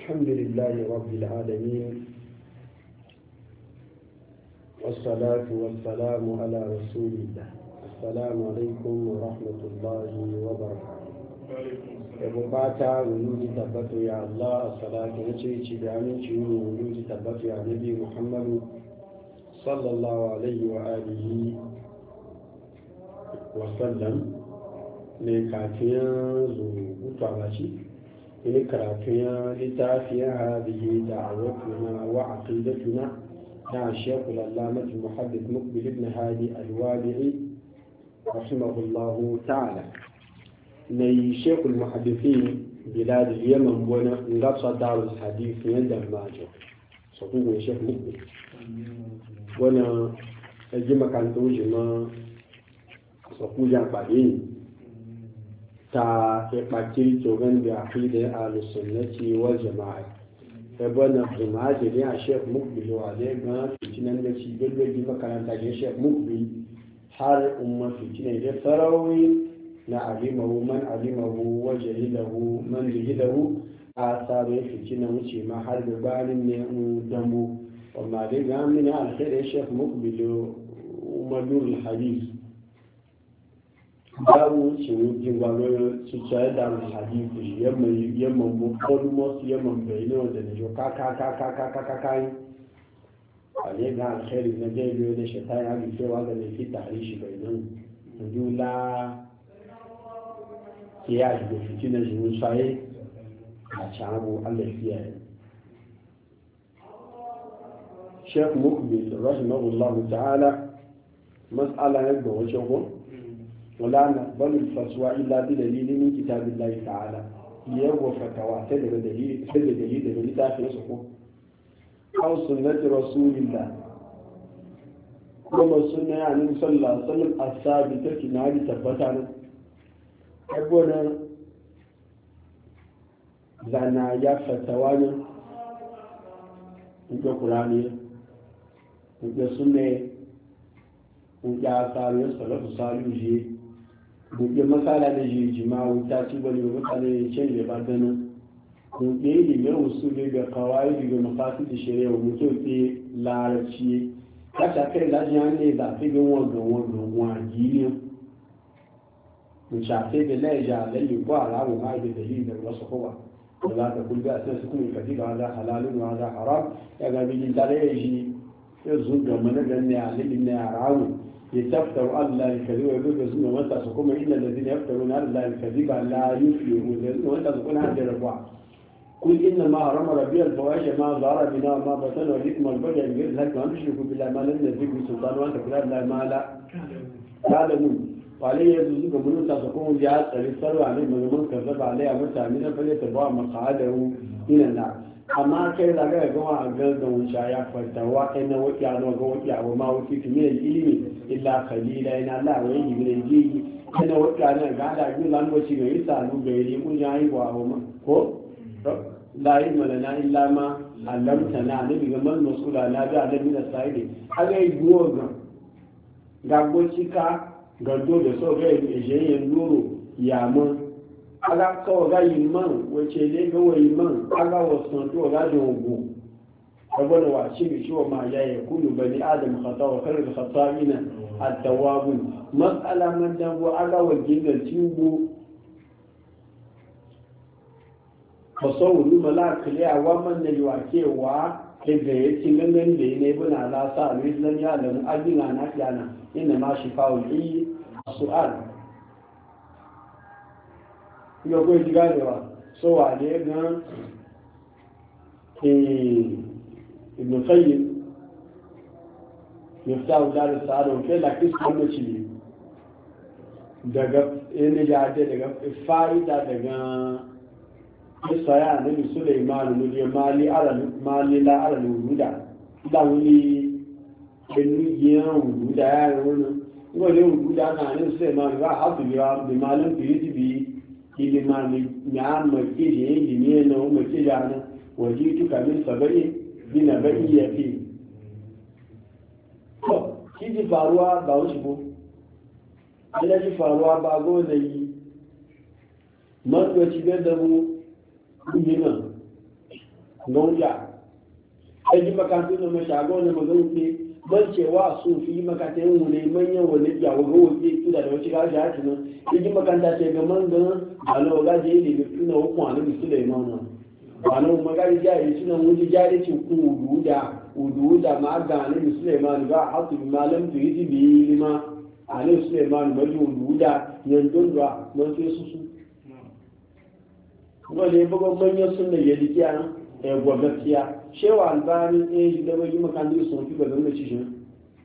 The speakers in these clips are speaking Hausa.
الحمد لله رب العالمين، والصلاة والسلام على رسول الله. السلام عليكم ورحمة الله وبركاته. bukata wuluji tabbatu ya Allah, salatu wace ci da aminci wuluji tabbatu ya Nabi Muhammadu sallallahu alaihi wa alihi wa sallam ne kafin zuwa bashi ne karatun littafin hadihi da'awatuna wa aqidatuna na Sheikhul Allamah Muhammad Muqbil ibn Hadi al-Wadi'i rahimahullahu ta'ala. ني شيخ المحدثين بلاد اليمن وانا نقصد دار الحديث يندم ماجو صدوق الشيخ مقبل وانا اجمع كان توجه ما صفو جانبالين تا اقباكيل توغن بعقيدة آل السنة والجماعة فبنا الجماعة جميع الشيخ مقبل وعليه ما في تنان نسي بلو اجمع كان تاجه الشيخ مقبل حال أمة في تنان يفراوي na alimahu man alimahu wa jahilahu man jahilahu a tsare fiti na wuce ma har da bayanin ne damu amma dai ga mini alkhairi Sheikh Muqbil Umadur al-Hadith dawo ci jin gwalo ci tsaye da al-Hadith yamma mu almost yamma bayino da ne ka kai ale ga alkhairi na dai da shaitan ya bi cewa ga ne fi tarihi bainan dula ya shiga fitinar shi saye a camu Allah fiye. Sheikh Muqbil rahimahullahu ta'ala mas'ala yadda wace ko wala na bal fatwa illa bi dalilin min kitabillahi ta'ala yawa fatawa ta daga dalili daga littafin su ko aw sunnati rasulillah kuma sunna ya annabi sallallahu alaihi wasallam as-sabita kinari tabbata ne abubuwan zana ya fatawa ne nke kurani nke sunne nke asali salatu saluji nke masala da ji jima'u ta ci wani mutane cin da ba dana nke ilimin usuli da kawai da mafasi da shari'a mutum ke larabci kasa kai lajiyar ne da fi bin wagon gini مشاهده بالله جعل لي وعلى ما هذا دليل الرسول ولا تقول بأساس كل كثير هذا حلال وهذا حرام يعني بيجي تلاقي يزود من الجنة على الجنة عراوي يتفتر الله الكذب ويقول بسم الله تسكم إلا الذين يفترون على الله الكذب لا يفلحون وأنت تقول هذا الربع قل إنما حرم ربي الفواحش ما ظهر منها ما بطن والإثم والبغي غير ذلك ما تشركوا بالله ما لم ينزل بسلطان وأنت تقول الله ما لا تعلمون وعليه يجوز قبول تسكون جهات الرسالة عليه من كذب عليه متعمدا فليتبع مقعده من النار أما كذا قال جوا أجل وشايع فتوى إن وكيع وكيع وما وكيت من العلم إلا قليلا إن الله ويجي من الجيل إن وكيع أنا قاعد أقول لأن وشيء يسألوا غيري وجاي وهم هو لا علم لنا إلا ما علمتنا نبي من المسؤول عن هذا من السائل هذا يقول قبل شيء gado da so ga ejeyen loro ya mun aga ko ga yiman wace le ga wai man aga wasan to ga da ogu saboda wa shi bi shi ma ya kullu bani adam khata wa khairul khata'ina at-tawwabun mas'ala man dan go aga wa gingal tiwo fasawulu malakali a wa man ne wa kewa ke ga yace gangan da ne buna la sa al-islam ya lamu ajina na kana inna ma shifa'ul ayyi su'al yo ko digawa so wa le gan ibn qayyim yaftahu dar as-sa'ad ke la kismu ci daga ene jaje daga fa'ida daga isaya nabi sulaiman ne mali la ala wuda da wani enu yan wuda ya wani wale wuda na ne sulaiman ga hafi bi malin fi ilimani ya mace je ilimi na mace jana waje tuka min sabai bina bai yafi to kiji faruwa ba wuce ko ina ji faruwa ba go da yi man go ci da mu yina gonja ai makarantu da mashago ne magauke ban cewa su fi makarantar mu ne manyan wani ya wago wuce tunda da wace gaji ya tunan yaji makaranta ce ga mangan alo gaji ne da tuna hukun annabi Sulaiman wani magana jari suna wuce jari ce ku ududa ma ga annabi Sulaiman ga hatu malam to yi bi lima annabi Sulaiman ma ji ududa yanzu da mun sai su wale bugo manyan sunna ya dikiya gaskiya shewa albani shi da wani makandu sun fi ga zama cikin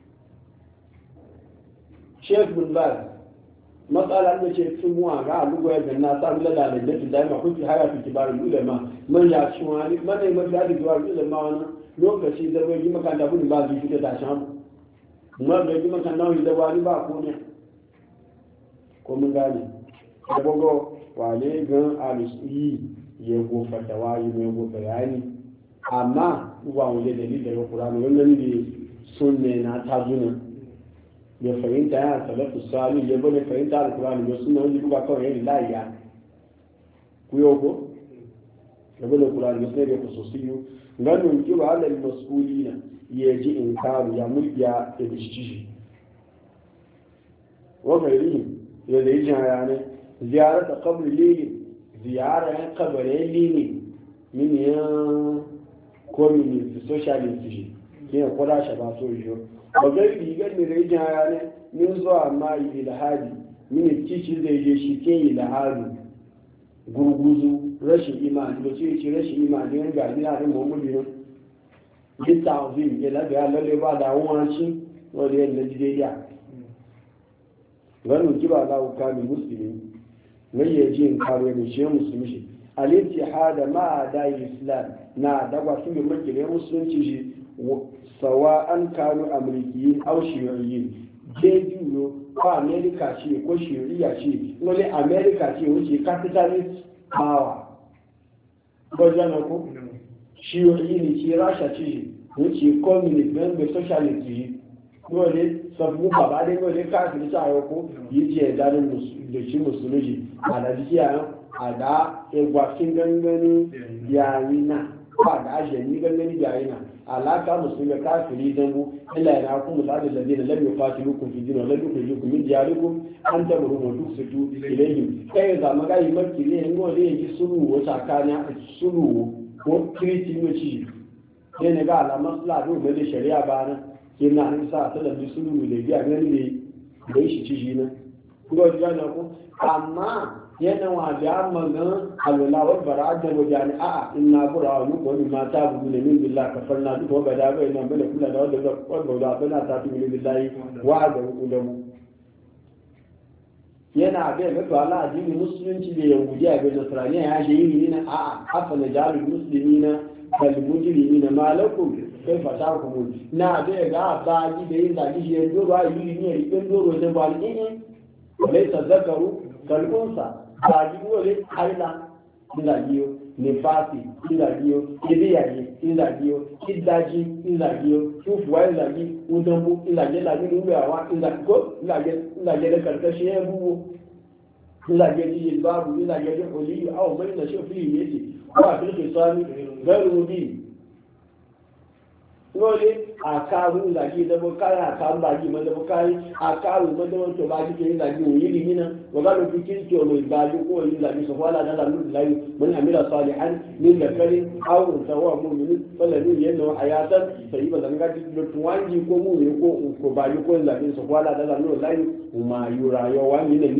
Sheikh bin Baz matsala da ce sun muwa ga alugo ya ganna ta bila da da da ma kuki haya fi kibarul ulama man ya shi wani man ne man da kibarul ulama wannan lokaci da wani makanda bin Baz shi da tashan kuma da wani makanda wani da wani ba ko ne ko mun gane da bogo wale gan alisi ya go fatawa yi mai go bayani amma ba wani dalili daga Qur'ani wannan ne sunne na tazuna ya fahimta ya salatu sali ya bane fahimta alkurani ya suna wani buga kawai yayin layiya ku yau ko ya bane alkurani ya suna da kusosiyo ganin kiwa alal mas'ulina ya ji inkaru ya mulkiya da bishiji wa gairihi ya da yijin hayane ziyarata qabri lili ziyara yan kabarin lili min ya communist socialist shi ke kwada shi ba so yiwu bagai rigar da zai jaya ne min zuwa ma yi ilhadi mini cici zai je shi ke ilhadi gurguzu rashin imani da ce rashin imani yan gaji na ɗin mummuli ne yi ta'azim ya laga ya lalle ba da wanci wanda yadda jidaiya ganin kiba na hukami musulmi mai yaji in karo ne shi musulmi shi al-ittihada ma da islam na dagwa sun yi makilai musulunci shi sawa'an kanu amrikiyin aw shiyuyin jejuyo ko america ce ko shiyuya ce wani america ce wuce capitalist power ko jana ko shiyuyi ne ce rasha ce wuce communist member socialist ce dole sabu baba dai dole kafin ta ayo ko yi ce da shi musulmi a da jiya a da egwafin gangani yayina ba da ajiyar gangani yayina alaka musulmi kafiri dan mu illa yana ku muladin da zai lam yufatilukum fi dinin lam yukhrijukum min diyarikum an tabru wa tusitu ilayhim kai za maga yi makki ne ngo da yi sulu wa sakana sulu ko kriti no ci ne ga ala masla do da shari'a ba nan kina an sa ta da sulu da biya gani ne da shi ci ne ko ga na ko amma yana wa da magan alwala bara da wajani a inna bura mu ko ni mata bu ne min billahi kafarna duk ba da bai nan bane kula da wanda da bana ta tu min billahi wa da udamu yana bai ga to Allah addini musulunci da yahudiya ga nasraniya ya je yi ne a afa najalul muslimina kal mujrimina malakum kaifa tahkumun na bai ga ba ji da yin zagi ya doro yi ne rikin doro da ba ni laysa zakaru kal unsa àjíwòlé àìlà ìlàjíò nífàásì ìlàjíò ìdíyàjí ìlàjíò ìdájí ìlàjíò túfùwá ìlàjí udambu ìlàjẹ́ ìlàjí nígbà àwọn ìlàjíkó ìlàjẹ́ lẹ́kàrẹ́kẹ́ ẹgbúwó ìlàjẹ́ jíjẹ báàbù ìlàjẹ́ olíyù àwọn mẹ́rin náà ṣe fún ìyẹ́sì wọ́n àfihàn sọ́ní bẹ́rù bí lórí àkàrù ìlàjí ìdẹ́bọ̀ kárí àkàrù bàjí ìmọ̀dẹ́bọ̀ kárí àkàrù ìmọ̀dẹ́bọ̀ tó bá jíjẹ ìlàjí òyìnbí nínú wọ́gá ló fi kíríkì ọmọ ìgbàjú kó ìlàjí sọ̀fọ́ aládàlá lórí láyé mọ́ni àmìlà sọ́ọ̀lì án ní lẹ́fẹ́rí áwùn ìtawọ́ mú mi fọ́lẹ̀ ní ìyẹn náà àyàtọ̀ sẹ̀yí bàtà nígbà tí ló tún wáyé kó mú mi kó bàjú kó ìlàjí sọ̀fọ́ aládàlá lórí láyé ọmọ ayúra yọ wá nílẹ̀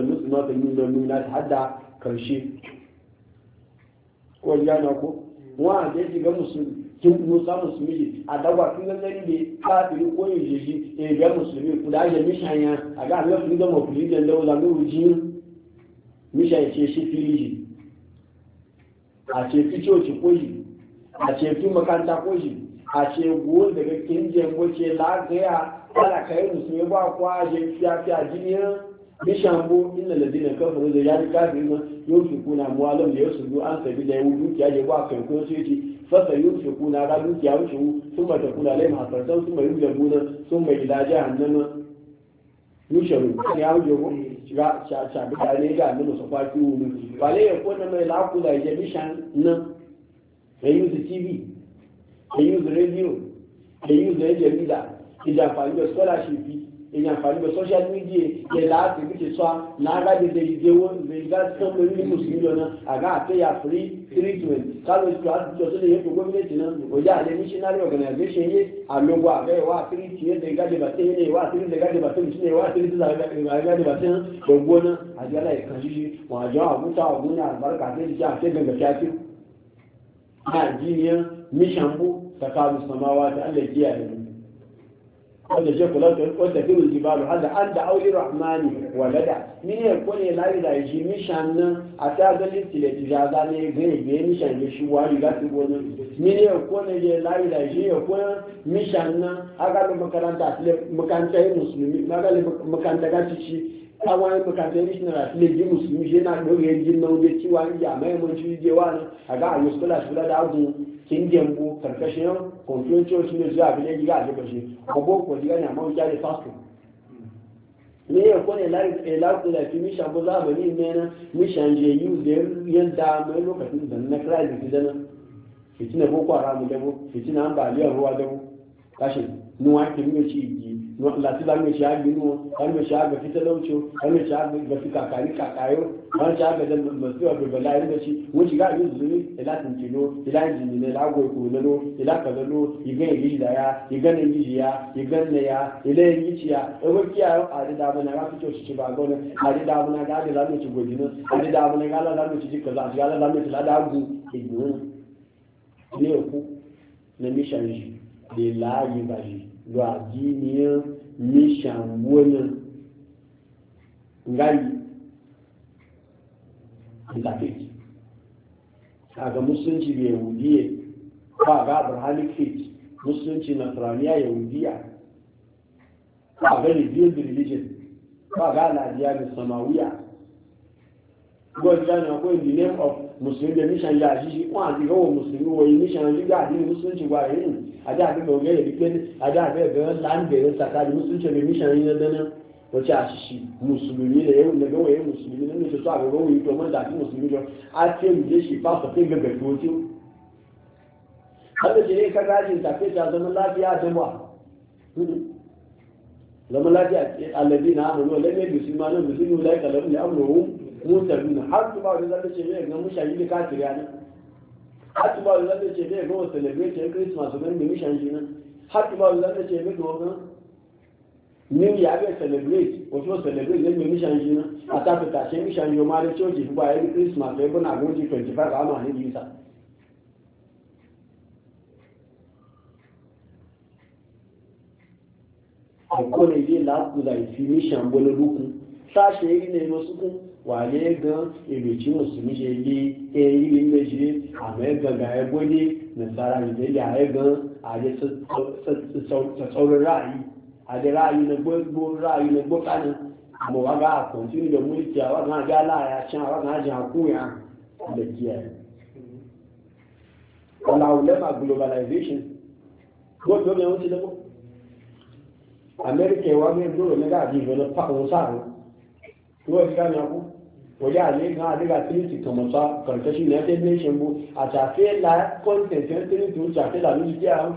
mùsùlùmí kin musa musulmi a dagwa tun da gani da kafiri ko yin jeji e ga musulmi kuda ya mishanya a ga Allah sun ga mafuli da laula mu ruji mishanya ce shi fili a ce ficoci ko shi a ce fi makanta ko shi a ce go daga kinje ko ce lagaya ala kai musulmi ba kwa je fiya jiniya mishambo inna ladina kafaru da ya kafiri ma yunfikuna muwalam da yasudu an sabi da yudu ya je ba kai ko sai ce fasa yunfikuna ga dukiya wuce sun mata kula lai hasartan sun mai yulabuna sun mai ila jahannama yusharu ya wuce ko ga cha bi da ne ga nan su kwaki wuri ba ne ya kona mai lakula ya mishan nan they use the TV, they use the radio, they use the agenda, they àǹfààní the scholarship, they àǹfààní the social media, they láti bí ti sọ náà de ìdíwọ́ ìgbà tó lórí ní mùsùlùmí lọ́nà àgá àtẹ́yà free treatment kálọ̀ ìtò àtijọ́ tó lè yẹ fún gómìnà náà ọjà àlẹ́ missionary organization yé àlọ́gbọ́ àbẹ́ ìwà àtìrí tí yé dẹ̀gádé bàtẹ́ yé ìwà àtìrí dẹ̀gádé bàtẹ́ ìṣúná ìwà àtìrí dẹ̀gádé bàtẹ́ gbogbo náà àti aláìkan ṣíṣe wọn àjọ àgúntà ọ̀gbìn àlùbáríkà àti ìṣe àti ẹgbẹ̀gbẹ̀ Najeriya mishambu takalu samawati Allah kiyaye wanda je kula da wanda firu jibalu hada anda auli rahmani walada mine ko ne layi da shi mishan nan a ta galin tilati jaza ne ga mishan da shi wani ga su gona mine ko ne je layi da shi ko mishan nan aga da makaranta musulmi aga da makaranta ga ci kawai makarantar missionary ne ji musulmi shi na ɗoge yin na wajen ciwa ya mai mun ci je wani a ga ayyus kula shi da abu kin gembu karkashin control shi ne zuwa bin yi ga aje bashi ko ko diga ne amma ya da fasto ne ya ko ne la da fi mission bo za ba ni ne na mission je use da yanda mai lokacin da na crisis da na fitina boko haram da bo fitina ambaliyar ruwa da bo kashi nuwa ke mu ci lati ba mai shagi nuwa wani mai shaga fita lauco wani mai shaga ga fi kakari kakayo wani shaga da masu wa bibala yin da shi wani shiga a yi zuri ila tuntino ila jini ne ila goyi kololo ila kazalo igan yi gishi da ya igan yi gishi ya igan na ya ila yi gishi ya ewe kiya a di damu na ga fito shi ci ba gona a di damu na ga adi zamu ci gojina a di damu na ga ala zamu ci jika za a ci ala zamu ci lada agu igun ne ku na mishan shi da layi ba shi lo addiniyar mishan wani ngari interfaith a ga musulunci da yahudiya ba ga abrahamic faith musulunci nasraniya yahudiya ba ga revealed religion ba ga al'adiyya da samawiya God gani akwai in the name of musulmi da mishan ya shi kuma a zigawa musulmi wa yi mishan yi ga addini musulunci ba yin a da abin da wani da bikin a da abin da lambarin tsakani musulunci da mishan yi na dana wace a shi musulmi da yau da gawaye musulmi na nufin su a gaba wuyi to man da ake musulmi don a ce mu je shi fasa kai ga gaggoti wanda ce ne ka gajin tafiya ta zama lafiya da ba zama lafiya allazi na amuru lamai musulmanin musulmi lai kalamu ne amuru musulmi har su ba da zata ce ne ga mushayi da kafiriya ne har su ba da zata ce ne ga wasu celebrate Christmas ga da mishan shi nan har su ba da zata ce ne ga new year ga celebrate wato celebrate ne ga mishan shi nan a ta fita ce mishan yo ma da church ba ya Christmas sai bana ga 25 ga ma ne bisa ko ne dai la ku da fi mishan bolo duku sashe ne no su wale gan ìrètí mùsùlùmí ṣe yí èyí ní méjì àmẹ́gàgà ẹgbẹ́ ní nàìjíríà ìdẹ́lẹ̀ àẹ́gàn àdé sọ̀rọ̀ ráàyí àdé ráàyí ní gbogbo ráàyí ní gbókánì àmọ́ wá gá àkọ̀ntí ní ìdọ̀mú ìtì àwọn kan ajá láàyà ṣán àwọn kan ajá àkúnyà lẹ́kí ẹ̀ ọ̀là òlẹ́mà globalization gbogbo ọmọ ẹ̀hún ti lẹ́kọ́ amẹ́ríkà ìwà mẹ́rin lóòrò mẹ́gà àti ìfẹ́lẹ́ pàwọn sáàrùn wọ́n ti ká ní ọkú waje a ne kan adiga trinity kamar sa karkashin united nation bu a tafe la content yan trinity wuce a fela lórí kí a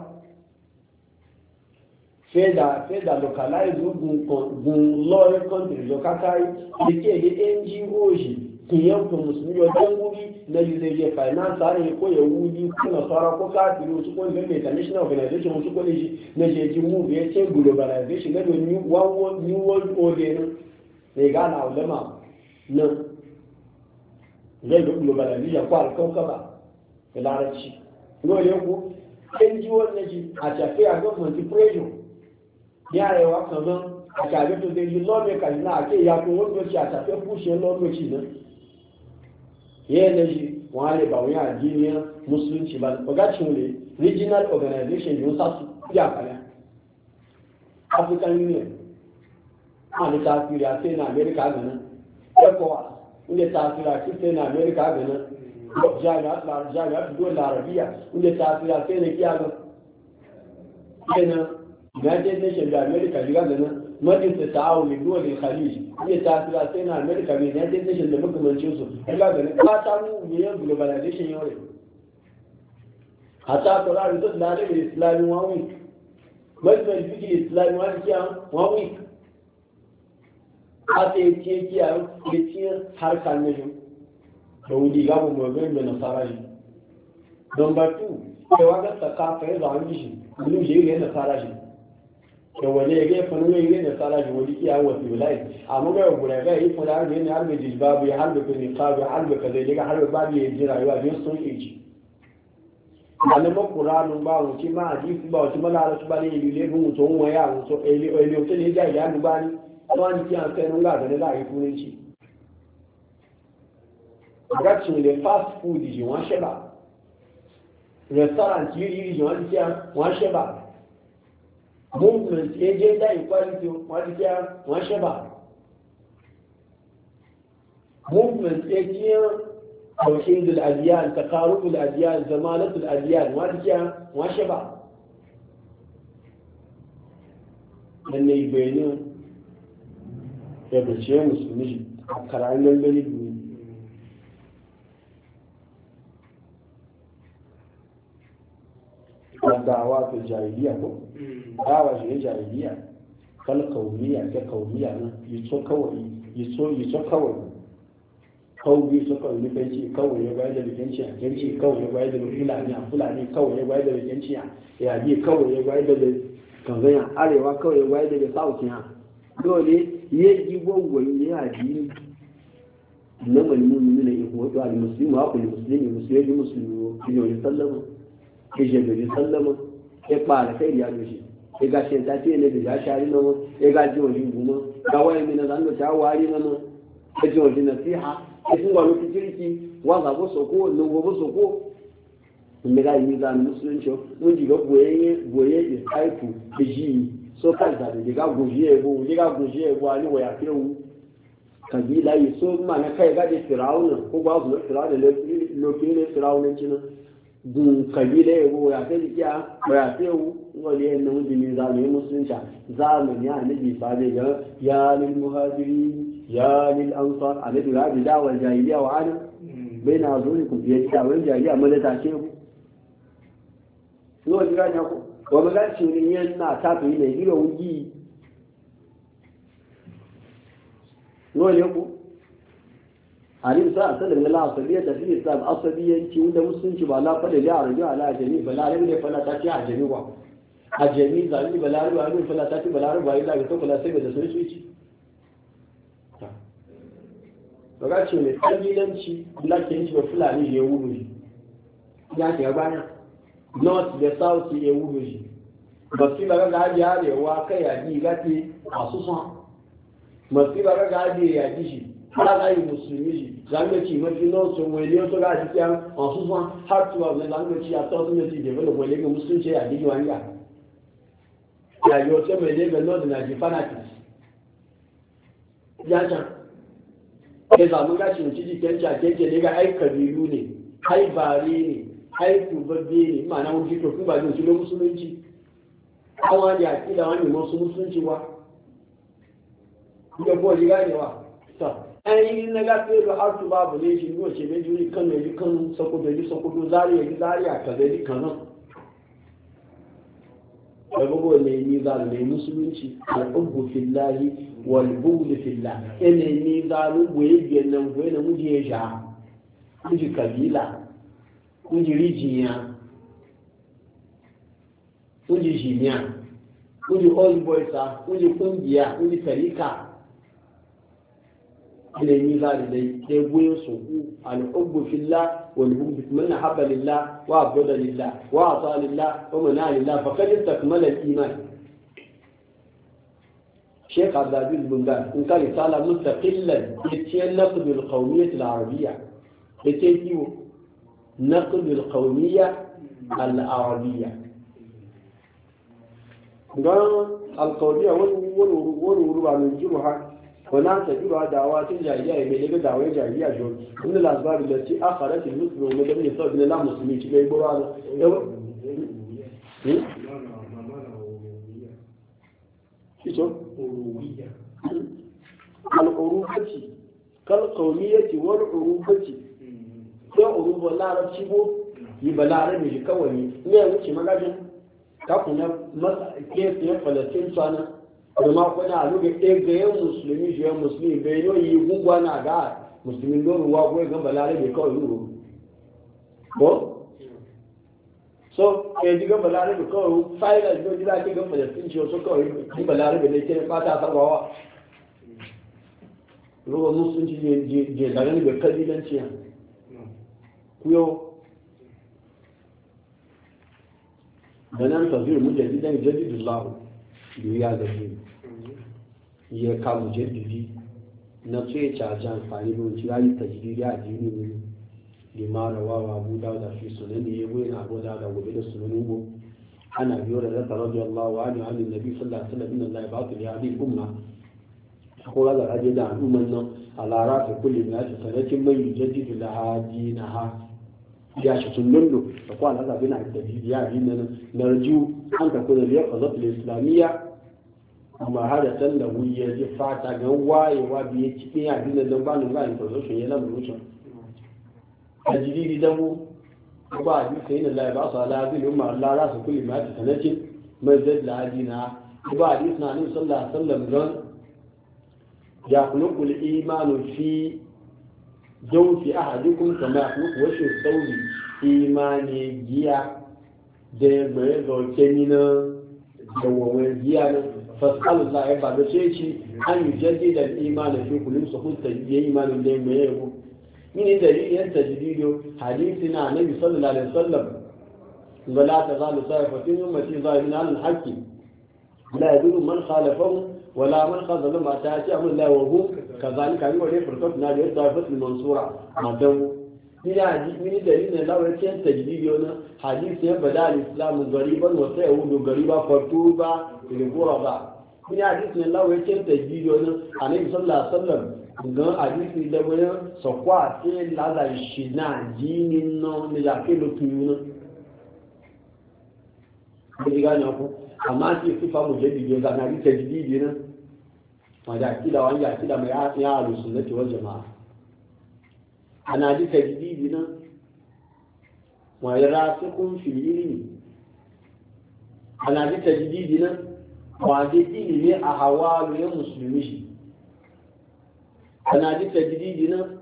feda localize gun lawyer country yọ kákárí ìdíkẹ́ èdè ngo ṣì kìyàn fún musulmi ọjọ́ wúrí na ìzẹ̀yẹ finance àárín kó yẹ wúrí kúnà sọ́rọ̀ kó káàkiri òṣùpọ̀ ìgbẹ̀mẹ̀ international organization òṣùpọ̀ lè ṣe na ṣe jí mú bí ẹ ṣe globalization lẹ́nu new world order ní ìgbà náà lẹ́mà náà zai da globalization ko alkaukaba da larabci yau ne ku ngo ne ji a tafiya government pressure yarewa kaman a tafi to zai yi lawmaker na ake ya kun wani ci a tafi pushe lawmaker nan yayin da shi wani ba wani addiniyar musulunci ba ogacin ne regional organization yau sa su ya kaya African Union a da tafi ya sai na America ganin ECOWAS inda tasira sai na America ganin jami'ar dole Arabiya inda tasira sai na kiyaga kenan United Nations da America jiga ganin majalisar ta'awun dole Khalij inda tasira sai na America ne United Nations da makamancin su jiga ganin fata mu biyan globalization yau hatta Qur'an da da Islami wa week mazhab fiqh Islami wa week a ta ce kiya ce harkar ne da wudi ga mu magana da nasara shi number 2 cewa ga sakafa ya zama shi mun je ne nasara shi da wani ya ga fanu ne nasara shi wani kiya wa billahi amma ga gura ga yi fara ne har da jilbabu ya har da niqab ya har da kaza daga har babu ya ji rayuwa don sun yi malaman Qur'anun ba wuce ma hadisi ba wuce mala rasu ba ne ile gun to waya wuce ele to ne ga ya duba ni wani kiyan kai nun ga da za a yi turanci gacin le fast food ji wọ́n ṣe ba restaurant yiri ji wọ́n ti kiyan wọ́n ṣe ba movement gender equality wọ́n ti kiyan wọ́n ṣe ba movement kiyan توحيد الأديان تقارب الأديان زمانة الأديان وارجع وشبع لأن يبينون يبشر مسلمين أكرعين البلد الدعوات الجاهلية دعوة الجاهلية كالقومية كقومية يتوكوي kawai suka yi nufanci kawai ya bayar da bikinci a yanci kawai ya bayar da fulani a fulani kawai ya bayar da bikinci a yaji kawai ya bayar da kanzanya arewa kawai ya bayar da sauki ha dole ya ji gwangwani ya ji na malmuni na iko wato al muslimu aqul muslimi ya sallama ke je sallama ya fara kai ya doshi ya ga shi ta ce ne da ya shari na mu ya ga ji wani guma ga wayan mina zan ta wari na mu ya ji wani nasiha ẹ̀sùn wà ló fi kíríkì wọ́n àgbàbọ̀ sọ̀kó lọ́wọ́ sọ̀kó ìmẹ́ra ìmẹ́ra mùsùlùmí ṣọ́ wọ́n jìgọ́ bòye ìsáìpù èyí sọ́kà ìdàdìdì ká gòjì ẹ̀bọ̀ aníwọ̀ yàfẹ́wù kàbí láyé só máa ní káyẹ̀ gáde fìràwọ̀nà ó gbà ọ̀gbọ̀n fìràwọ̀nà lókè ní fìràwọ̀nà jìnnà gùn kàbí lẹ́yẹ̀wò yàfẹ́wù wọ́n lé ẹnu ìdìní ìzàmì mùsùlùmí ṣà záàmù ní àníbi ìfàdé yá ní muhajiri يا للأنصار على دعاء دعوة الجاهلية وعنا بين أظهركم في دعوة الجاهلية ماذا تعشيه هو جيران يقول وما قال شنين نعتابه إليه إلى وجي هو يقول عليه الصلاة والسلام لا عصبية في الإسلام عصبية وده مسلم شبه لا فلا لا رجع على جميع فلا رجع فلا تأتي على جميع الجميع ذلك بلا رجع فلا تأتي بلا رجع إلا يتوقع لا سبب تسويش daga ce mai kabilanci lakin shi ba fulani ya wuru shi ya ke gabanya north da south ya wuru shi ba su ba ga hadi arewa kai ya ji gati masu son masu ba ga hadi ya ji shi har ga yi musulmi shi zanga ci mafi north wai ne to ga shi kyan masu son har tuwa ne zanga ci a south ne ci develop wai ne musulunci ya ji wani ya yi wata mai ne ga north na ji fanatics ya can ya zamu gashi mu ciji kyanci a kyanci ne ga ai kabilu ne ai bare ne ai kubabbe ne ma'ana mun fito ku ba zai shiga musulunci an wani a kila wani masu musulunci wa ya ko ji ganewa to an yi na gafe da hartu babu ne shi ne ce ne juri kan ne kan sokoto zariya ka zai kanan abubuwa ne ni za ne musulunci al'ubbu fillahi wal bughd fillah ene ni za lu boye genan boye na muje ja muje kabila muje rijiya muje jimiya muje all boys muje kungiya muje tarika ene ni za da dai boye su al'ubbu fillah والبغض من أحب لله وأبغض لله وأعطى لله ومنع لله فقد استكمل الإيمان شيخ عبد العزيز بن باز إن كان رسالة مستقلا يتشين نقد القومية العربية يتشين نقد القومية العربية قال القومية ونورو من جروها هناك تجربة دعوات جاهلية يميلك دعوة جاهلية جون من الأسباب التي أخرت المسلم ومن لم يصاب من الله مسلمين كما يقولوا عنه شو؟ العروبة كالقومية والعروبة كالعروبة لا رتبه yi balarabe shi kawai ne ya wuce magajin kafin ya masa kesu ya falastin sana da makon a luga ɗaya musulmi shi ya musulmi bai yi gungwa na ga musulmin doruwa ko ya ga balarabe kawai yi ko so ya ji ga balarabe kawai fa'ila da jira ke ga falastin shi wasu kawai yi balarabe da ke fata sabawa ruwa musulunci je da gani bai kabilanci kuyo da nan tafiyar mujaddidan jaddidullahu duniya da shi ya kawo jaddidi na tsaye caji amfani da wuce ya yi tajiri a jini ne limara wawa abu da fi sunan ne ya goyi na abu da gobe da sunan ugo ana biyo da zata rabu Allah wa ani hannun nabi sallallahu alaihi wasallam inna Allah ba tu ya bi umma ko da aje da al'umman nan a lara ta kulli na ta sanakin mai jaddidu la hadinaha ya shi tun lullu da kwa Allah bin al-tajidi ya bi nan narju an ka kula da qazat al-islamiyya amma hada tan da wuya ji fata ga wayewa biye cikin ya bi nan ba nan ga introduction yana mutum tajidi da mu ba ji sai Allah ba su ala bil umma Allah ra su kulli ma ta sanakin mai jaddidu la hadinaha ba hadisi na Annabi sallallahu alaihi wasallam gan يخلق الإيمان في جوف أحدكم كما يخلق وش الثوب إيماني جيا دمر ذوكينا جوه جيا فاسأل الله عباد شيء أن يجدد الإيمان في كل سخون تجديد إيمان دمر من دليل التجديد حديثنا عن النبي صلى الله عليه وسلم ولا تزال طائفة من أمتي ظاهرين على الحق لا يدل من خالفهم ولا من خذل ما تاتي امر الله وهو كذلك يعني ولي فرقتنا للطائفه المنصوره ما دام من دليل لو كان تجديد هنا حديث بدا الاسلام غريبا وسيعود غريبا فتوبا للغرباء من حديث لو كان تجديد هنا النبي صلى الله عليه وسلم gan hadisi da wani sakwa sai laza shi na jinin nan da ya ke lokacin nan ko diga ne ko amma sai sifa mujaddidi ga na tajdidi nan wanda akida wanda akida mai ya alusunnati wal jamaa ana ji tajdidi nan wa yarasikum fil ilmi ana ji tajdidi nan wa ji ilmi a hawalu ya muslimi shi ana ji tajdidi nan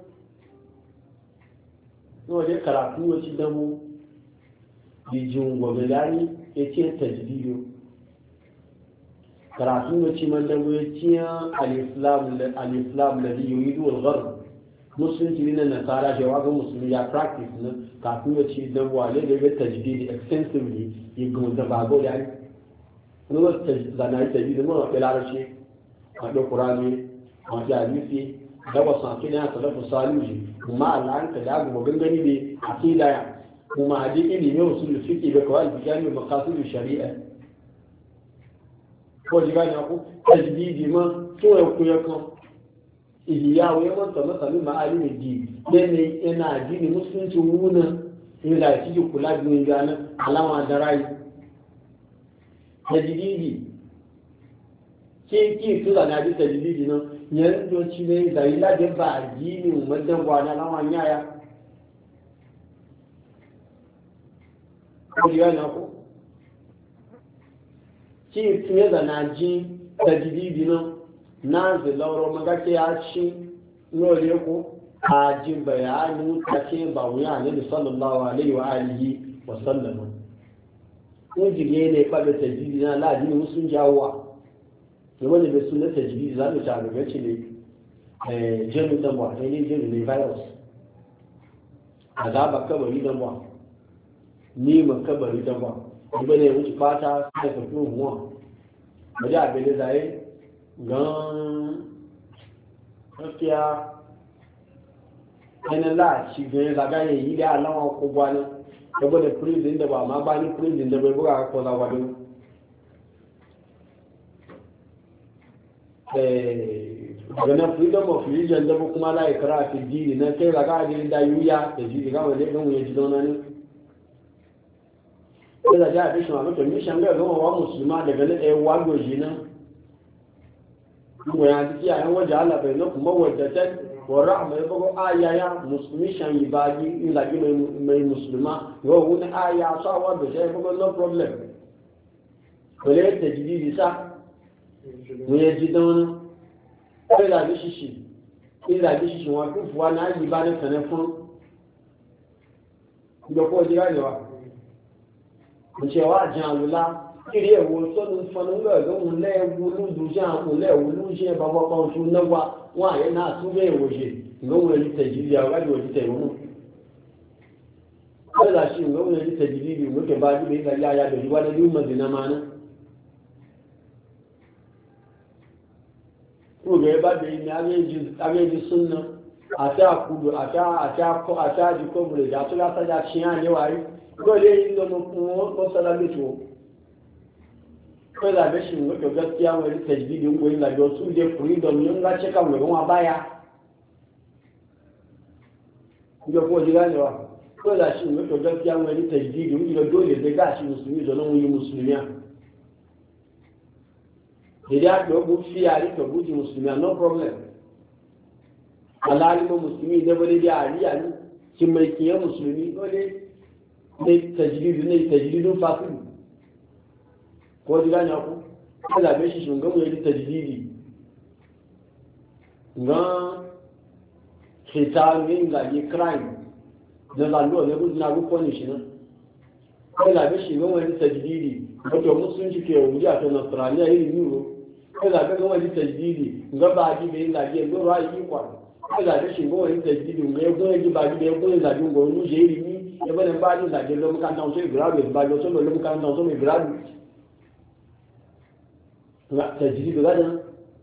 no dai karatu wace da mu bijin gobe dani yace tajdido karatu wace man da mu yace al-islam ladhi yuridu al-gharb musulunci ne na tsara cewa ga musulmi ya practice na kafin wace da wale da ga tajdidi extensively ya go da bago da ne wasu tajdidi tajdidi mu a larabci a da qur'ani a da hadisi da wasu akida ya salafu salihi kuma Allah ta da go gangani ne akida kuma hadi ilimi usul fiqh da kawai bijani maqasid shari'a ko diga ne ku tajdidi ma to ya ku ya kan iyawo ya wanta masa min ma'alimi di ne ina dini musulunci wuna ina ci kula da gana alama da rai tajdidi ki tura na di tajdidi no yan do ci ne da ila da ba dini umadan gwana alama nyaya ko diga na ko ki tuye da na ji tajdidi no na zilauro magake ya ci nore ko a jin bayanin take ba wuya ne sallallahu alaihi wa alihi wa sallam kun jige ne fa da tajidi na ladi musun jawa ne wanda bai sunna tajidi za mu ta ga ce ne jin da ba ne jin ne virus azaba kabari da ba ni ma kabari da ba ibane wuce fata sai ka fi huwa maja abin da zai gan gaskiya ɗanin la'aci gani zagaye yi da alawa ko gwani gaba da prison da ba ma bani prison da bai buga ko zawa don ganin freedom of religion da kuma la ikra fi dini na kai zagaye da yuya da ji ga wani ɗan wuya ji dauna ne ko da ja bishin wa mutum mishan ga gama wa musulma daga na ɗaya wago ji nan kuma ya ji yayin waje Allah bai na kuma wadatan wa rahma ya bago aya ya musulmi shan yi bagi in lagi mai musulma yau wani aya sa wanda sai bago no problem wale ta jididi sa mu ya ji don kai la bi shishi in la bi shishi wa ku fuwa na yi ba ne kana fun da ko jira ne wa mu ce wa janula kiri ewo sọ́dún fọ́nùgbà ẹ̀gbọ́n lẹ́ẹ̀wú lóòdùjá àwọn lẹ́ẹ̀wú lóòjẹ́ bàbá kan tún náwà wọ́n àyẹ́ náà tún bẹ́ẹ̀ wòṣe ìgbóhùn ẹ̀lú tẹ̀jìlì àwájú òjì tẹ̀wọ́n mú. bẹ́ẹ̀ láti ìgbóhùn ẹ̀lú tẹ̀jìlì ìwé kẹba adúlé ìgbàlẹ́ ayábẹ̀ ìwádẹ́ ní mọ̀dínà máa ná. Rúbẹ̀ ẹ bá bẹ̀rẹ̀ ní abẹ́jì súnná àti àkùdù àti àjùkọ́bùrẹ̀ àtúlásájà ṣíyàn níwáyé gbọ́dọ̀ yìí lọ́mọ fún wọn sọ́dá lóṣù kawai zaɓe shi wato gaskiya wani tajbidin goyi zaɓe wasu da freedom yin gace kan wani wa baya ga ko ji ganewa kawai zaɓe shi wato gaskiya wani tajbidin wani da dole zai ga shi musulmi da nan wani musulmiya da ya ɗau bu fiya rika buji musulmiya no problem alalima musulmi da wani da ariya ne kin mai kiyan musulmi dole ne tajbidin fasidu ko ji ganya ku ka zaɓe shi shungan mu yi tajdidi ga khitamin zage crime da zallo ne gudu na rukun shi nan ka zaɓe shi ga wani tajdidi wato musulunci ke wuji a ta nasraniya irin yuro ka zaɓe ga wani tajdidi ga baji bai zage ga ra'ayi kwa ka zaɓe shi ga wani tajdidi ga ya gona ji baji da ya gona zage ga wani je ilimi ya bane baji zage ga mukan nan sai graduate ba ga so lo mukan nan so mai graduate tajiri da gadan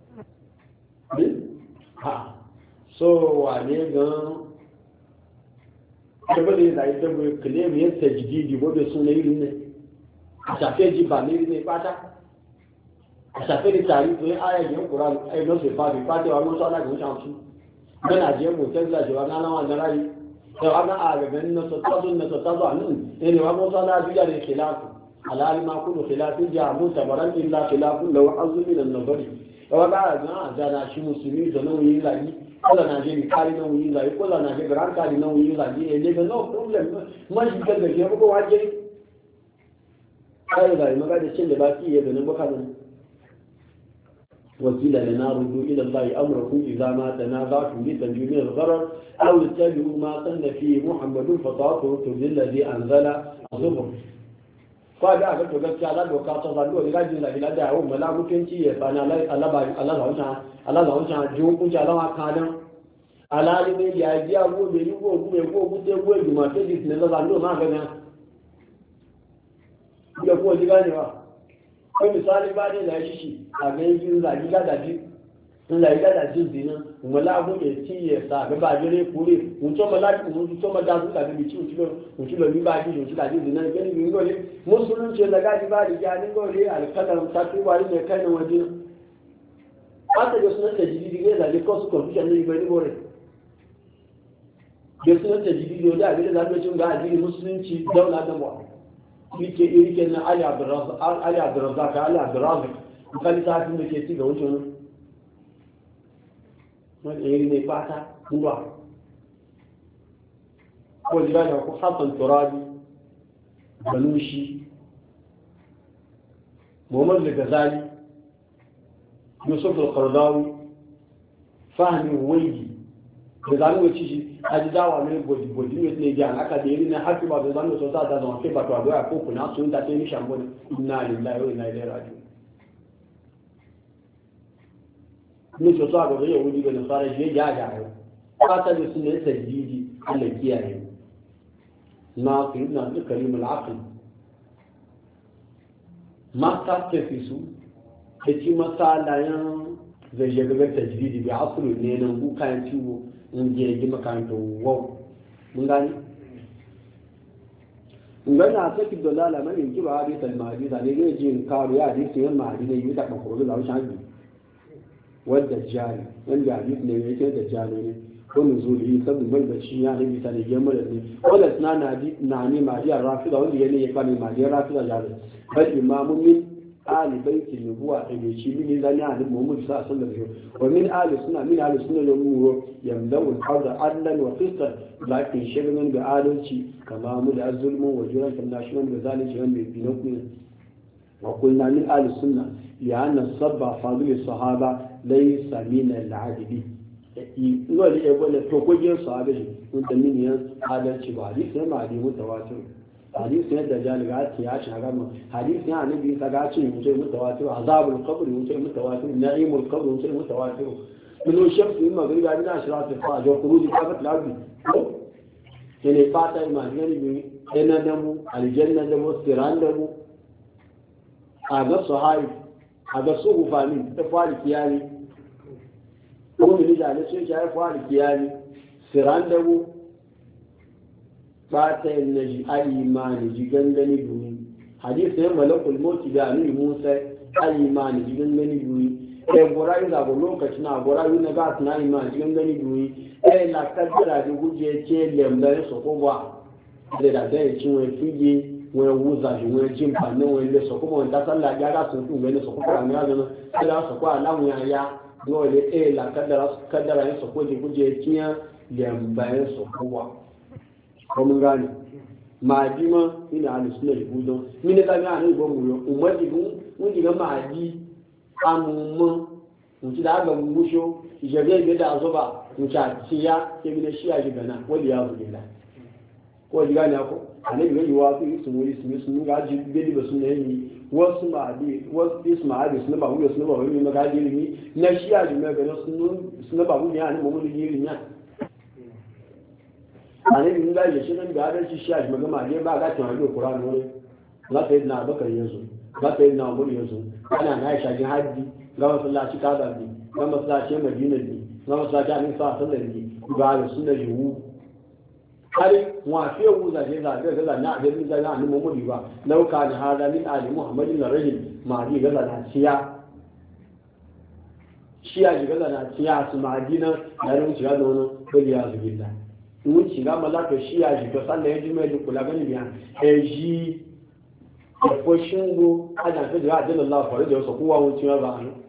ha so wane gan ẹgbẹ́ da ita bai claim yin tajiri gobe suna irin ne a shafe ji ba ne ne fata a shafe da tari to yin ayayin kuran ainihin su fadi fatewa mun sana ga wucin su gana je motar da shi wani alawa na rayu yau ana a gaban na sotazo a nan ne wa mun sana biya da khilafu alhali ma kudu khilafin jamu tabaran illa khilafun law azmi min an-nazari wa ba ga da shi musulmi da nan yin laji kala na je kari nan yin laji kala na je garan kari nan yin laji ne ga no problem ma shi ga ke ko waje kai da maga da cin da baki ya ga nan baka nan wakila lana rudu ila Allah amrakum idza ma tanaza'tum bi tanjimi al-gharar aw tattabi'u ma sanna fi Muhammadun fata'tu bil ladhi anzala az-zubur kwada aka to gaskiya la doka to ba dole ga jin la da hawo mala mutunci ya bana Allah wancan ji hukunci alama kadan alali ne ya ji abu da yi go te go juma te dis ne la ndo ma ga na ya ko ji gane ba ko misali ba ne da shi a ga yin za ga da ji in la ga da ji dina mala abu ya ci ya sa ga ba jere kure mun to mala mun to ma da su da bi ci mun ci lo mi ba ji ci da ji dina ga ni ngole musulunci da gaji ba da jani ngole alkalam ta tu wari ne kai na waje hata da sunan tajididi ga da ko su confusion ne ba ni bore da sunan tajididi da abin da zai cin ga addini musulunci daula da mu yake na Ali Abdurrazzaq kan ta tun da ke ci ga wucin wani iri ne fata kuma ko jira da ku Hassan Turabi Banushi Muhammad al-Ghazali Yusuf al-Qaradawi Fahmi Huwaidi da zamu wuce shi a ji dawa ne bodi ne ga aka da iri ne haƙi ba da zamu so ta da zama ke ba to abuwa ko kuna sun ta ni shambo inna lillahi wa inna ilaihi raji'un ne so ta ga yau wuri ga nasara je ya yau fata da sunan tajidi Allah kiyaye na sayyidina al-karim al-aqil ma ta ke su ke ci masalayan zai je ga tajidi bi asru ne nan ku kan ciwo in je gi makaranta wow mun gani ngana saki dalala mai ki ba hadisi al-mahdi da ne ne jin karu ya hadisi al-mahdi ne yi da ko da lawan wadda jari wanda hadisi ne yake da jari ne ko nuzuli sabu mai da shi ya nabi ta ne gemar ne wala sunana na ni ma ya rafida wanda yake ya kani ma ya rafida jari bal imamu min ali baiti nubuwa da bai ci mini zani a Muhammad sallallahu alaihi wasallam wa min ali sunna min ali sunna da mu yamdawu al-arda adlan wa qistan lakin shirin da adalci kama mu da zulmu wa juran kan nashiman da zalunci wanda bi na ku wa kullu min ali sunna ya anna sabba fadil sahaba laysa min al-adili ngoli e bole to ko je sahabe shi mun da min yan adalci ba hadisi ne ma di mutawatir hadisi ne da jaliga ya shaga mu hadisi ne annabi ta ga cin mutai mutawatir azabul qabr mutai mutawatir na'imul qabr mutai mutawatir kulo shamsu in magribi abin ashrat fa jo kuruji kabat labi ne fata imani ne ina da mu aljanna da mu siran da mu aga sahabi aga suhufani ta fari kiyani ko mi da ne sai ya fari kiyani siran da mu ba ta yin na ji imani ji gangani duni hadisi yan malakul moti da amini musa imani ji gangani duni gora yi zago lokaci na gora yi na gas na imani ji gangani duni na kaddara da guje ce lembar su ko ba da zai ci wani fige wani wuza shi wani jin fannin wani da su kuma wani tasar da ya ga sun tun wani su kuma kan ya zama sai da su kwa alamu ya dole la kaddara yin su ko da guje ciya lembar su kuma ko mun gane maji ma ina alu suna da budon mini ka ga ne gomu yo umaji mun diga maji amumma mun ci da ga musho ijage da azoba mun ta ciya ke bi da shi ya jiga na wali ya bulla ko diga ne ko ane ga yiwa su muri su ga ji gedi ba sunne ni wasu ma bi wasu isma abi sunna ba mu sunna ba mu ma ga ji ni na shi ya ji me ga sunna ba mu ne an mu mun ji ni ane bin da yake nan da adalci shi a magana ne ba ga tana da Qur'ani ne ga sai na Abubakar yanzu ga sai na Umar yanzu ana na Aisha jin haji ga masallaci Kaaba ne ga masallaci Madina ne ga masallaci Annabi sallallahu alaihi wasallam ga sunna yuhu kare wa fi wu da je da ga na da bin da na Muhammad ba lauka ni hada min ali Muhammadin rahim ma ri ga na ciya shi a ga na ciya su Madina da rin shiga da wannan kuli ya zubillah mun shiga malaka shi ya ji to sallah ya ji mai kula gani biya ji ko shingo ajan ta jira da Allah fare da su kowa mun ciya ba an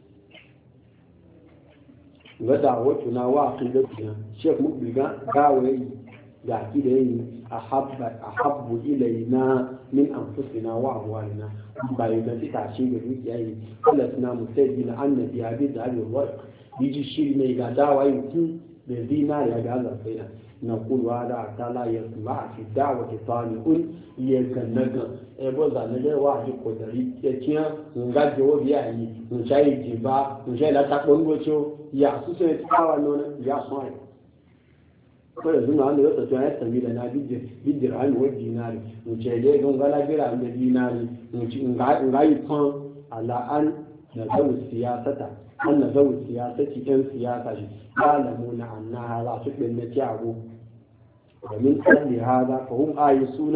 wada wato na wa aqida kina Sheikh Mukbiga gawayi da akida yi ahabbu ilaina min anfusina wa amwalina bai da ta shi da dukiya yi Allah suna musayyidina annabi abi da abi warq yiji shi ne ga dawayi kun da zinariya ga Allah sai na kulwa da ta'ala ya ma fi da'wati talibun ya ganaga e bo za ne wa ji ko dari ya tiya nga je wo biya yi mun sai ji ba mun sai la ta kongo cho ya su sai tawa no ya so ai ko da zuma ne da ta ya tabi da na biddir an wa dinari mun sai dai gon gala bira da dinari mun ci nga yi fan ala an na zawu siyasata an na zawu siyasati yan siyasa shi يعلمون أنها لا تقبل النتيعه ومن أجل هذا فهم آيسون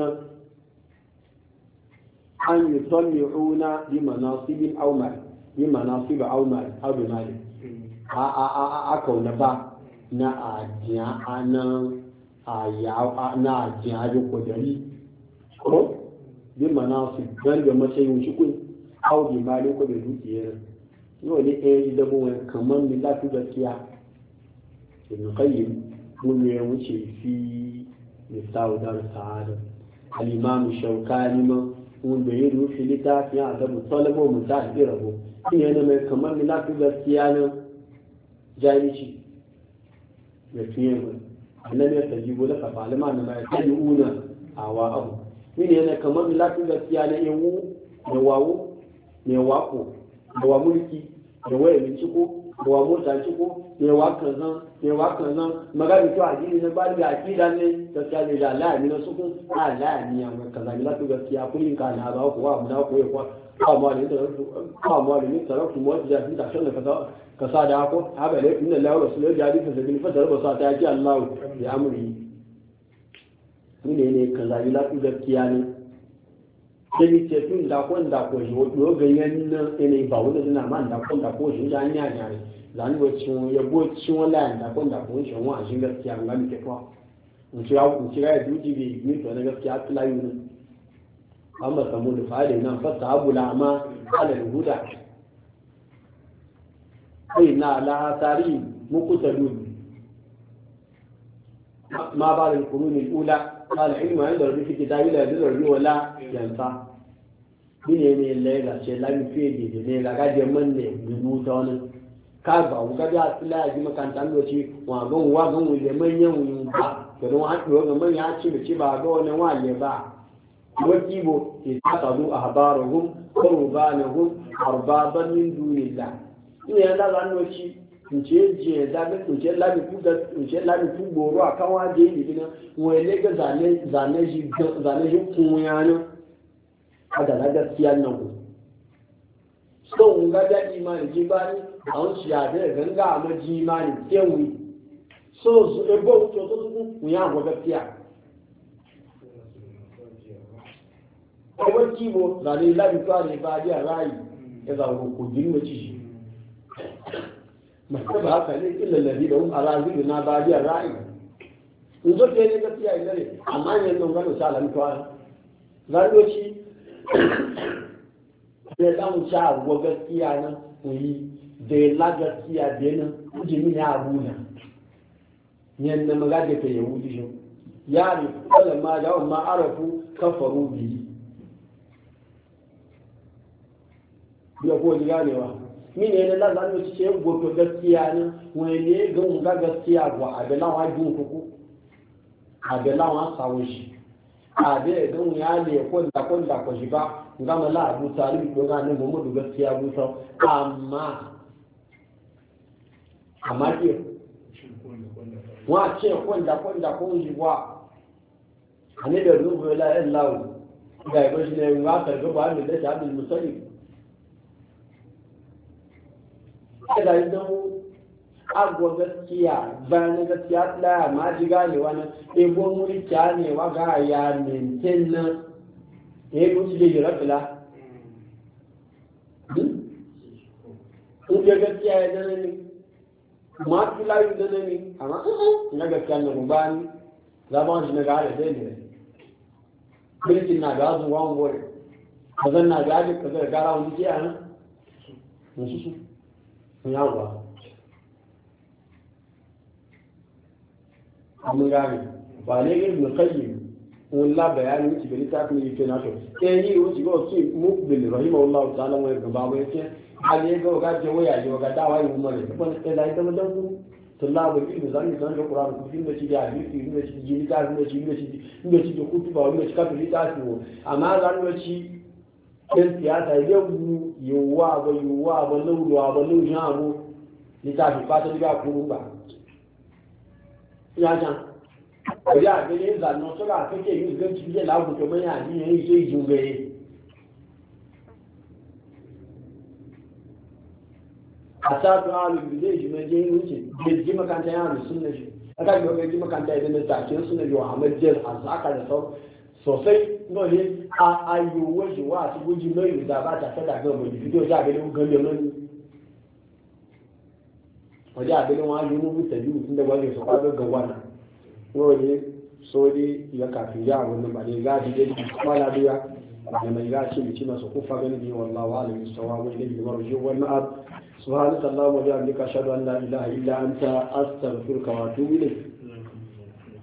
أن يطلعون بمناصب أو مال بمناصب أو مال أو بمال أكون با na ajiya ana na ajiya da kodari ko bi manasib dan da matsayin shi kun au bi mali ko da dukiyar yau ne da bu kaman mi lafi gaskiya ibn qayyim mun ya wuce fi misal dar sa'ada al-imam shawkani ma mun da yi rufi litafi ya da mutalabo mutahirabu ina ne mai kamar mi lafi gaskiya ne jahilci ya fiye mu annabi ya tajibu da kafalima na mai tayiuna awa abu ina ne kamar mi lafi gaskiya ne yawo da wawo ne wako da wa mulki da waye ciko da wa mota ciko ne wa kazan magana to addini ne ba da akida ne gaskiya ne da Allah ne su kun Allah ne ya maka kaza ne lafi gaskiya kullin ka na ba ko wa mu da ko ya kwa amma ne da amma ne tarafu mu da jin ta shan kaza kasa da ko haka ne inna Allah wa rasuluhu jadi fa sabin fa darba sa ta ji Allah ya amri ne kaza ne lafi gaskiya ne sai ce tun da ko shi wato ganyen nan ne ba wanda suna ma da ko shi ya nya nya zan go cin ya go cin wala da ko shi wa shi gaskiya ga mi ke to mun ci ya duji bi ni to na gaskiya tulayu ne amma samud fa'ala nan fastahabu la'ama ala al-huda na la tari muqtadun ma ba al-qurun al-ula qala ilmu inda rabbi fi kitabi la yadurru wala yanfa bine ne lega ce la mi fedi ne la ga je man ne dubu ta wani ka ba u ga da la ji makanta lokaci wa gon wule manyan wuyun ba to don an do ga manya ci da ci ba ga wannan wale ba wajibo itaqadu ahbaruhum qurbanahum arbaban min dunillah ina da lanoci nce je da ga nce la mi fu goro akan waje yi gina wele ga zane ji kun yana ada na gaskiya nan ku so un ga da imani ji bani a won shi ya da ganga ma ji imani kenwi so su ebo to ku ya go gaskiya ko kibo da ne la bi kwari ba ji rai ya za ku jinwa ci makaba haka ne illa ladhi da hum arazi na ba ji rai in zo ke ne gaskiya ne amma ne nan ga sala mi kwari zaloci da dan sha go gaskiya nan kuyi da la gaskiya da nan kujimi ya abuna yan da magaje ta yahudi shi yari kala ma da ma arafu kafaru bi ya ko ji ganewa mine ne la zan ci ce goto gaskiya ne wani ne ga mun ga gaskiya ko abela wa jin kuku abela wa sawo shi abe ga mun ya le ko da ko shi ba ga mala abu talib ko ga ne mu gaskiya bu so amma ke wa ce ko da ko shi wa ane da rubu la illahu ga ko shi ne wa ta ga ba da ta abul musallim kada idan agwa gaskiya bayan gaskiya ɗaya ma ji ganewa na ebo mulkiya ne wa ga ya mintin nan ya yi mutu da yi rafila in ga gaskiya ya zana ne ma fi layu zana ne amma na gaskiya na rubani zaman shi na ga da zai ne mulkin na ga zuwa wani wuri ka zan na ga ajiyar ka zai gara wani ke a nan musu yawa mun gane ba ne ibn qayyim wala bayani ci bari ta kuma yake na to ni wuci go ki mukbil rahimahullahu ta'ala wa ga babu yake hali ga ga je waya je ga dawa yi umar ne ko ne da ita mun ku tullabu ilmi zan san da qur'an ku din da ci da hadisi din da ci jini ta din da ci da kutuba din da ci ka ta ci amma zan ci ɗin siyasa yiwuwa ba lauruwa ba laushin abu littafi fata daga kurun ba ya can ƙwari a gani zanen suna kake yi gan cikin laguta mai yaji ya yi sai jungaye a sa su halin da zai ji mai jini wuce bai ji makanta yana sun na shi aka yi wakil ji makanta idan da takin suna yi wa hamajiyar a saka da sau sosai nole a ayyuwa shi wa su guji mai da ba ta sada ga mai fito ja ganin galle mun waje a ganin wani mu ta biyu tunda wani su kwado ga wannan nole so dai ya kafi ya wannan ba ne ga dai kwala biya da mai ga ci bici masu kufa ganin bi wallahi alim sawabu ilayhi marji wal ma'ab subhanaka allahumma wa bihamdika ashhadu an la ilaha illa anta astaghfiruka wa atubu ilayk